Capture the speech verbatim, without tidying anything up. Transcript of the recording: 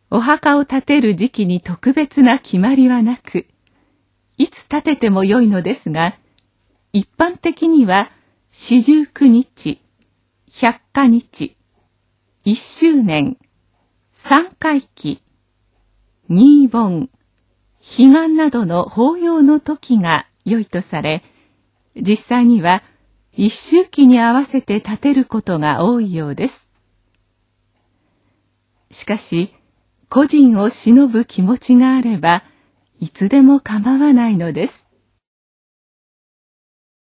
お墓を建てる時期に特別な決まりはなく、いつ建ててもよいのですが、一般的には四十九日、百花日、一周年、三回忌、新盆、彼岸などの法要の時が良いとされ、実際には一周忌に合わせて建てることが多いようです。しかし、故人を偲ぶ気持ちがあれば、いつでも構わないのです。